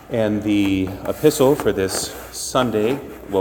And the epistle for this Sunday,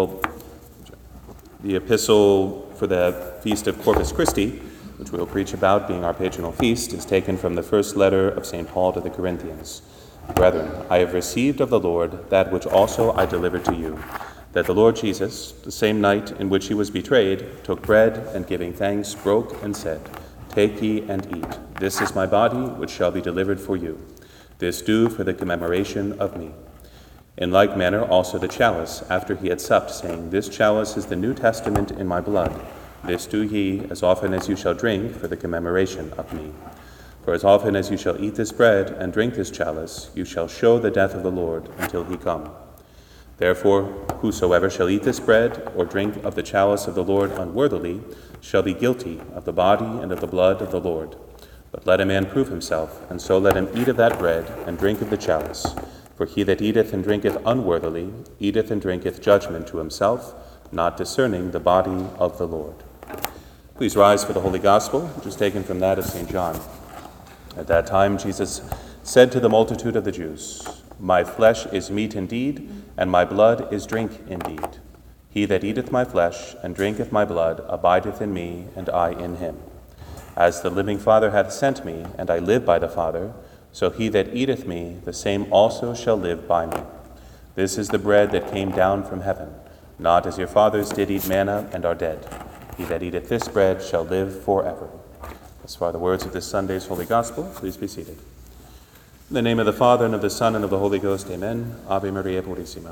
the epistle for the Feast of Corpus Christi, which we'll preach about being our patronal feast, is taken from the first letter of St. Paul to the Corinthians. Brethren, I have received of the Lord that which also I delivered to you, that the Lord Jesus, the same night in which he was betrayed, took bread, and giving thanks, broke and said, Take ye and eat. This is my body, which shall be delivered for you. This do for the commemoration of me. In like manner also the chalice, after he had supped, saying, This chalice is the New Testament in my blood. This do ye, as often as you shall drink, for the commemoration of me. For as often as you shall eat this bread and drink this chalice, you shall show the death of the Lord until he come. Therefore, whosoever shall eat this bread or drink of the chalice of the Lord unworthily shall be guilty of the body and of the blood of the Lord. But let a man prove himself, and so let him eat of that bread and drink of the chalice. For he that eateth and drinketh unworthily eateth and drinketh judgment to himself, not discerning the body of the Lord. Please rise for the Holy Gospel, which is taken from that of St. John. At that time Jesus said to the multitude of the Jews, My flesh is meat indeed, and my blood is drink indeed. He that eateth my flesh and drinketh my blood abideth in me, and I in him. As the living Father hath sent me, and I live by the Father, so he that eateth me, the same also shall live by me. This is the bread that came down from heaven, not as your fathers did eat manna and are dead. He that eateth this bread shall live forever. As far the words of this Sunday's Holy Gospel, please be seated. In the name of the Father, and of the Son, and of the Holy Ghost, amen. Ave Maria Purissima.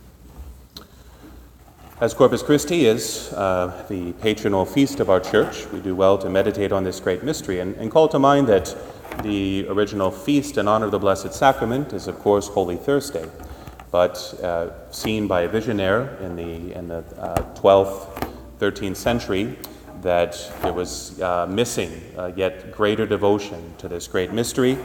As Corpus Christi is the patronal feast of our church, we do well to meditate on this great mystery and call to mind that the original feast in honor of the Blessed Sacrament is, of course, Holy Thursday, but seen by a visionaire in the 12th, 13th century, that there was missing yet greater devotion to this great mystery.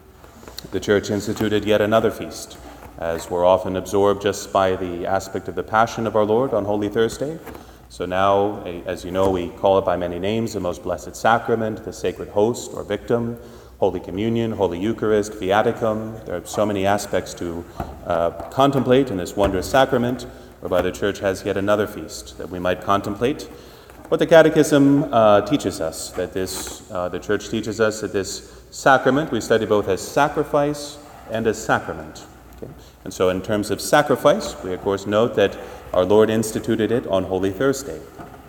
The Church instituted yet another feast, as we're often absorbed just by the aspect of the Passion of our Lord on Holy Thursday. So now, as you know, we call it by many names: the Most Blessed Sacrament, the Sacred Host or Victim, Holy Communion, Holy Eucharist, Viaticum. There are so many aspects to contemplate in this wondrous sacrament, whereby the Church has yet another feast that we might contemplate. What the Catechism teaches us, that the Church teaches us that this sacrament we study both as sacrifice and as sacrament. Okay? And so in terms of sacrifice, we of course note that our Lord instituted it on Holy Thursday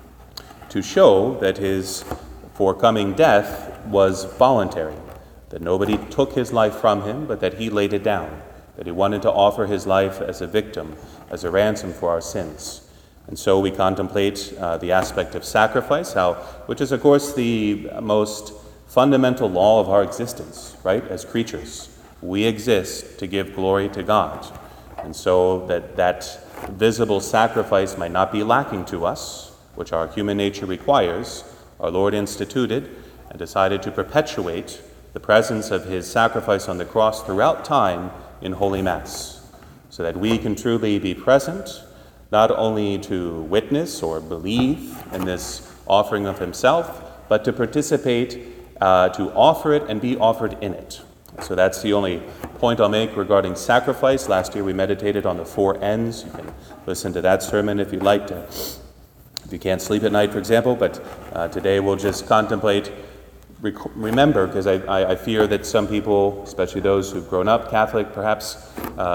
to show that his forthcoming death was voluntary, that nobody took his life from him, but that he laid it down, that he wanted to offer his life as a victim, as a ransom for our sins. And so we contemplate the aspect of sacrifice, which is, of course, the most fundamental law of our existence, right, as creatures. We exist to give glory to God. And so that visible sacrifice might not be lacking to us, which our human nature requires, our Lord instituted and decided to perpetuate the presence of his sacrifice on the cross throughout time in Holy Mass, so that we can truly be present, not only to witness or believe in this offering of himself, but to participate, to offer it and be offered in it. So that's the only point I'll make regarding sacrifice. Last year we meditated on the 4 N's. You can listen to that sermon if you'd like to, if you can't sleep at night, for example. But today we'll just contemplate, remember, because I fear that some people, especially those who've grown up Catholic, perhaps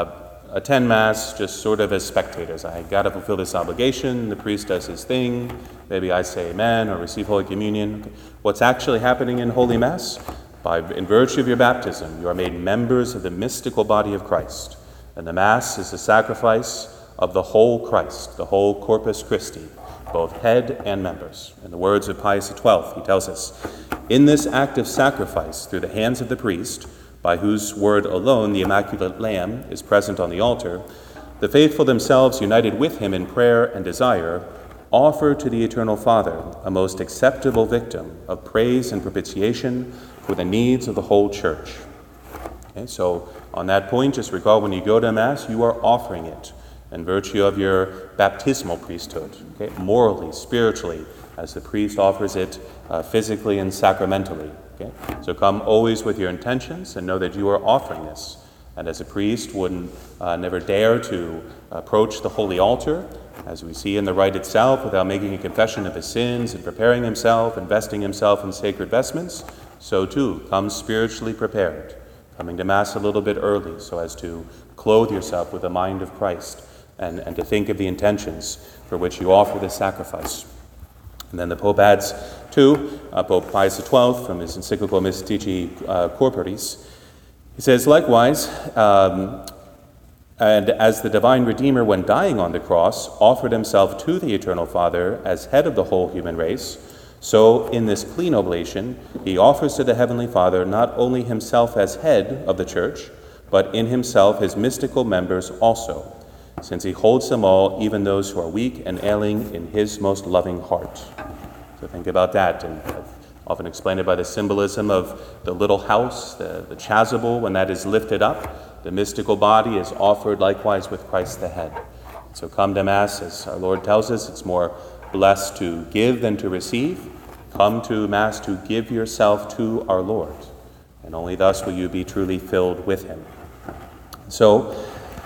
attend Mass just sort of as spectators. I got to fulfill this obligation. The priest does his thing. Maybe I say amen or receive Holy Communion. What's actually happening in Holy Mass? In virtue of your baptism, you are made members of the mystical body of Christ. And the Mass is the sacrifice of the whole Christ, the whole Corpus Christi, both head and members. In the words of Pius XII, he tells us, In this act of sacrifice through the hands of the priest, by whose word alone the Immaculate Lamb is present on the altar, the faithful themselves, united with him in prayer and desire, offer to the Eternal Father a most acceptable victim of praise and propitiation for the needs of the whole Church. Okay, so on that point, just recall when you go to Mass, you are offering it in virtue of your baptismal priesthood, okay, morally, spiritually, as the priest offers it physically and sacramentally. Okay? So come always with your intentions and know that you are offering this and as a priest would never dare to approach the holy altar, as we see in the rite itself, without making a confession of his sins and preparing himself, investing himself in sacred vestments, so too come spiritually prepared, coming to Mass a little bit early so as to clothe yourself with the mind of Christ and to think of the intentions for which you offer this sacrifice. And then the Pope adds too, Pope Pius XII, from his encyclical Mystici Corporis, he says, likewise, and as the divine Redeemer, when dying on the cross, offered himself to the Eternal Father as head of the whole human race, so in this clean oblation, he offers to the Heavenly Father not only himself as head of the Church, but in himself his mystical members also, since he holds them all, even those who are weak and ailing, in his most loving heart. So think about that, and I've often explained it by the symbolism of the little house, the chasuble, when that is lifted up, the mystical body is offered likewise with Christ the head. So come to Mass, as our Lord tells us, it's more blessed to give than to receive. Come to Mass to give yourself to our Lord, and only thus will you be truly filled with him. So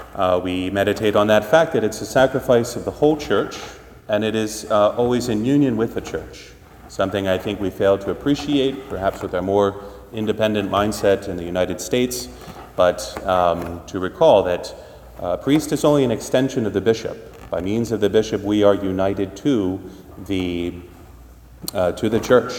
we meditate on that fact that it's a sacrifice of the whole Church, and it is always in union with the Church, something I think we fail to appreciate, perhaps with our more independent mindset in the United States, but to recall that a priest is only an extension of the bishop. By means of the bishop, we are united to the Church,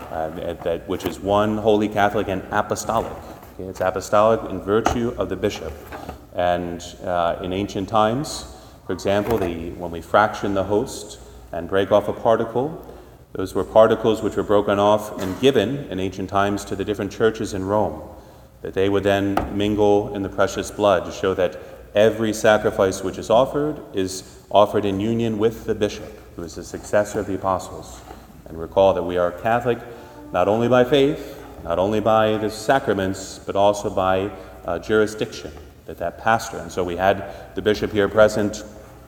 which is one holy, Catholic, and apostolic. Okay, it's apostolic in virtue of the bishop. And in ancient times, for example, when we fraction the host and break off a particle, those were particles which were broken off and given in ancient times to the different churches in Rome, that they would then mingle in the precious blood to show that every sacrifice which is offered in union with the bishop, who is the successor of the apostles. And recall that we are Catholic not only by faith, not only by the sacraments, but also by jurisdiction, that pastor. And so we had the bishop here present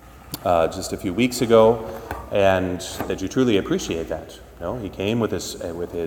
just a few weeks ago, and that you truly appreciate that. He came with his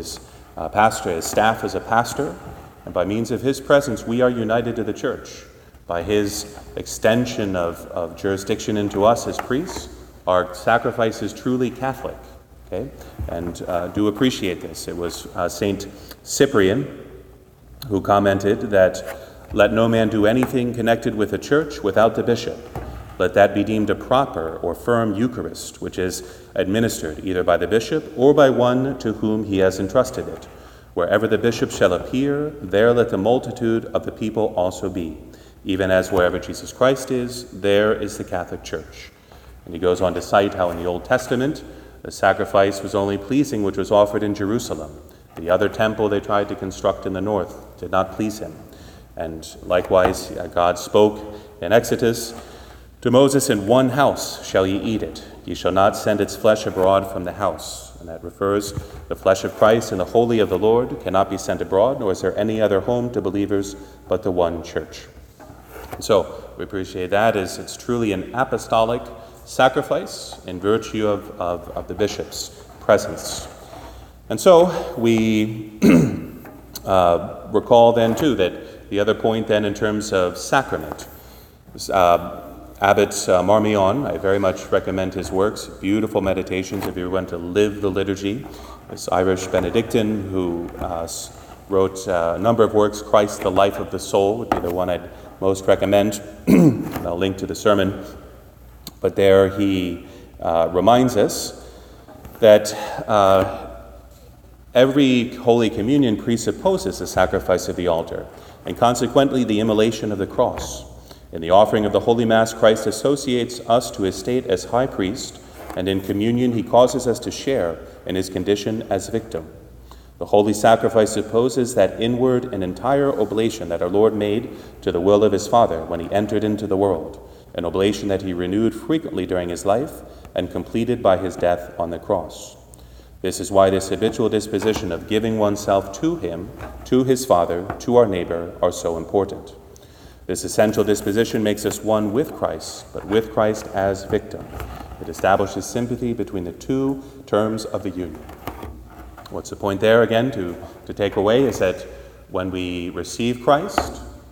pastor, his staff as a pastor, and by means of his presence, we are united to the Church. By his extension of jurisdiction into us as priests, our sacrifice is truly Catholic. Okay? And do appreciate this. It was Saint Cyprian who commented that, "Let no man do anything connected with the Church without the bishop. Let that be deemed a proper or firm Eucharist, which is administered either by the bishop or by one to whom he has entrusted it. Wherever the bishop shall appear, there let the multitude of the people also be. Even as wherever Jesus Christ is, there is the Catholic Church." And he goes on to cite how in the Old Testament, the sacrifice was only pleasing which was offered in Jerusalem. The other temple they tried to construct in the north did not please him. And likewise, God spoke in Exodus, "To Moses, in one house shall ye eat it. Ye shall not send its flesh abroad from the house." And that refers the flesh of Christ and the holy of the Lord cannot be sent abroad, nor is there any other home to believers but the one Church. So we appreciate that as it's truly an apostolic sacrifice in virtue of the bishop's presence. And so we recall then too that the other point then in terms of sacrament, Abbot Marmion, I very much recommend his works, beautiful meditations if you want to live the liturgy. This Irish Benedictine who wrote a number of works, Christ, the Life of the Soul would be the one I'd most recommend. I'll link to the sermon. But there he reminds us that every Holy Communion presupposes the sacrifice of the altar, and consequently the immolation of the cross. In the offering of the Holy Mass, Christ associates us to his state as high priest, and in communion he causes us to share in his condition as victim. The holy sacrifice supposes that inward and entire oblation that our Lord made to the will of his Father when he entered into the world, an oblation that he renewed frequently during his life and completed by his death on the cross. This is why this habitual disposition of giving oneself to him, to his Father, to our neighbor, are so important. This essential disposition makes us one with Christ, but with Christ as victim. It establishes sympathy between the two terms of the union. What's the point there, again, to take away is that when we receive Christ,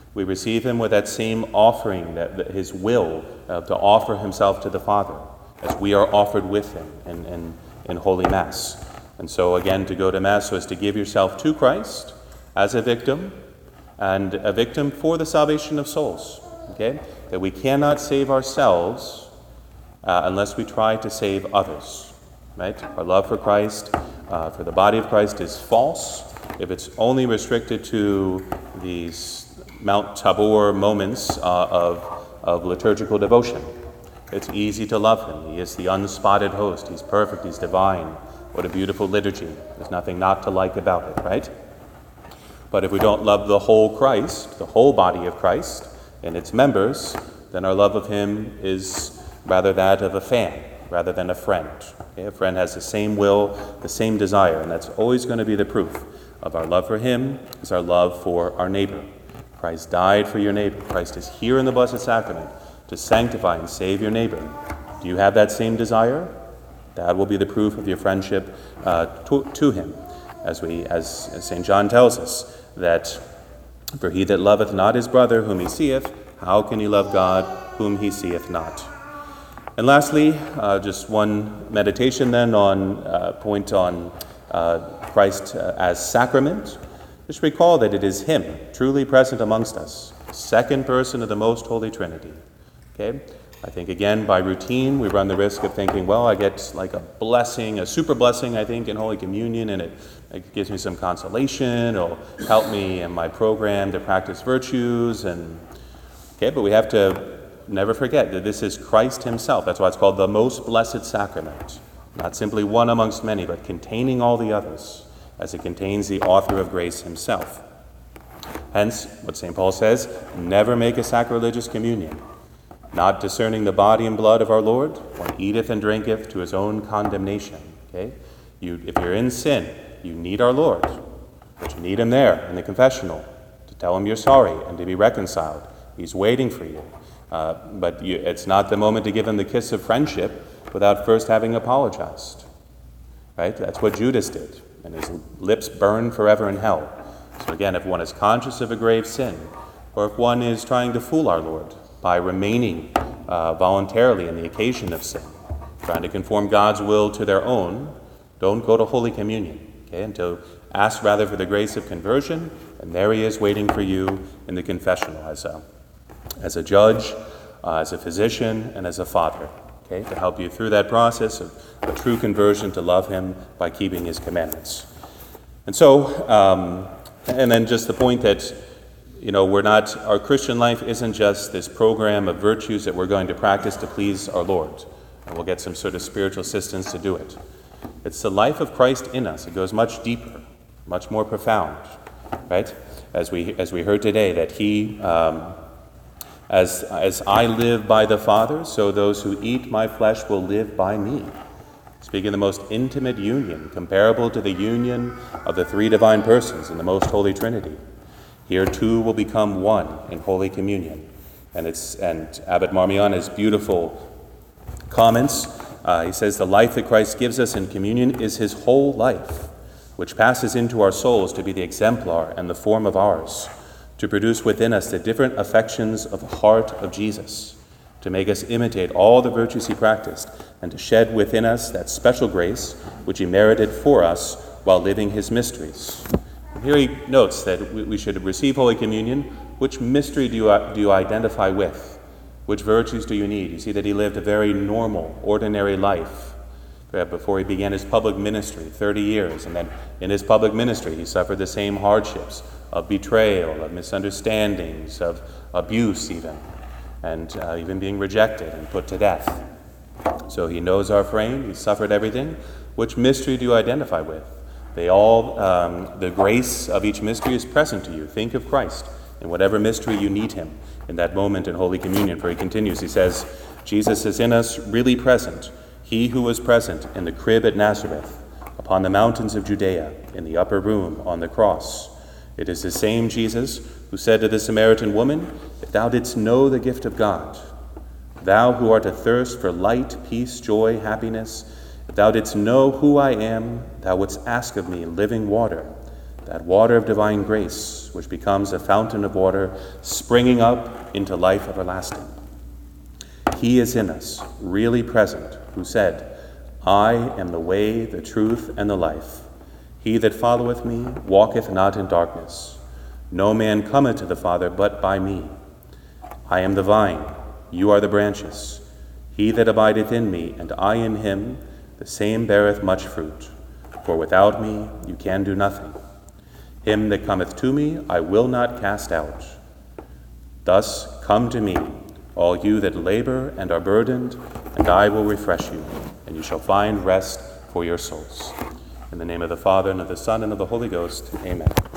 We receive him with that same offering, that his will to offer himself to the Father, as we are offered with him in Holy Mass. And so again, to go to Mass is to give yourself to Christ as a victim, and a victim for the salvation of souls. Okay? That we cannot save ourselves unless we try to save others. Right? Our love for Christ, for the body of Christ, is false if it's only restricted to these Mount Tabor moments of liturgical devotion. It's easy to love him. He is the unspotted host. He's perfect. He's divine. What a beautiful liturgy. There's nothing not to like about it, right? But if we don't love the whole Christ, the whole body of Christ and its members, then our love of him is rather that of a fan rather than a friend. Okay? A friend has the same will, the same desire, and that's always going to be the proof of our love for him is our love for our neighbor. Christ died for your neighbor. Christ is here in the Blessed Sacrament to sanctify and save your neighbor. Do you have that same desire? That will be the proof of your friendship to him, as St. John tells us, that for he that loveth not his brother whom he seeth, how can he love God whom he seeth not? And lastly, just one meditation then on point on Christ as sacrament. Just recall that it is him truly present amongst us, second person of the Most Holy Trinity. Okay? I think, again, by routine, we run the risk of thinking, well, I get like a blessing, a super blessing, I think, in Holy Communion, and it gives me some consolation, it'll help me in my program to practice virtues. But we have to never forget that this is Christ himself. That's why it's called the Most Blessed Sacrament. Not simply one amongst many, but containing all the others, as it contains the author of grace himself. Hence, what St. Paul says, never make a sacrilegious communion, not discerning the body and blood of our Lord, one eateth and drinketh to his own condemnation. Okay? If you're in sin, you need our Lord, but you need him there in the confessional to tell him you're sorry and to be reconciled. He's waiting for you. But it's not the moment to give him the kiss of friendship without first having apologized. Right? That's what Judas did, and his lips burned forever in hell. So again, if one is conscious of a grave sin, or if one is trying to fool our Lord by remaining voluntarily in the occasion of sin, trying to conform God's will to their own, don't go to Holy Communion, okay? And to ask rather for the grace of conversion, and there he is waiting for you in the confessional as a judge, as a physician, and as a father, okay? To help you through that process of a true conversion to love him by keeping his commandments. And so, and then just the point that our Christian life isn't just this program of virtues that we're going to practice to please our Lord, and we'll get some sort of spiritual assistance to do it. It's the life of Christ in us. It goes much deeper, much more profound, right? As we heard today, that he, as I live by the Father, so those who eat my flesh will live by me. Speaking of the most intimate union, comparable to the union of the three divine persons in the most holy Trinity. Here two will become one in Holy Communion. And Abbot Marmion beautiful comments. He says, the life that Christ gives us in communion is his whole life, which passes into our souls to be the exemplar and the form of ours, to produce within us the different affections of the heart of Jesus, to make us imitate all the virtues he practiced, and to shed within us that special grace which he merited for us while living his mysteries. And here he notes that we should receive Holy Communion. Which mystery do you identify with? Which virtues do you need? You see that he lived a very normal, ordinary life before he began his public ministry, 30 years. And then in his public ministry, he suffered the same hardships of betrayal, of misunderstandings, of abuse even, and even being rejected and put to death. So he knows our frame. He suffered everything. Which mystery do you identify with? They all, the grace of each mystery is present to you. Think of Christ in whatever mystery you need him in that moment in Holy Communion. For he continues, he says, Jesus is in us, really present. He who was present in the crib at Nazareth, upon the mountains of Judea, in the upper room, on the cross. It is the same Jesus who said to the Samaritan woman, if thou didst know the gift of God, thou who art athirst for light, peace, joy, happiness, if thou didst know who I am, thou wouldst ask of me living water. that water of divine grace, which becomes a fountain of water springing up into life everlasting. He is in us, really present, who said, I am the way, the truth, and the life. He that followeth me walketh not in darkness. No man cometh to the Father but by me. I am the vine, you are the branches. He that abideth in me, and I in him, the same beareth much fruit. For without me you can do nothing. Him that cometh to me I will not cast out. Thus come to me, all you that labor and are burdened, and I will refresh you, and you shall find rest for your souls. In the name of the Father, and of the Son, and of the Holy Ghost, amen.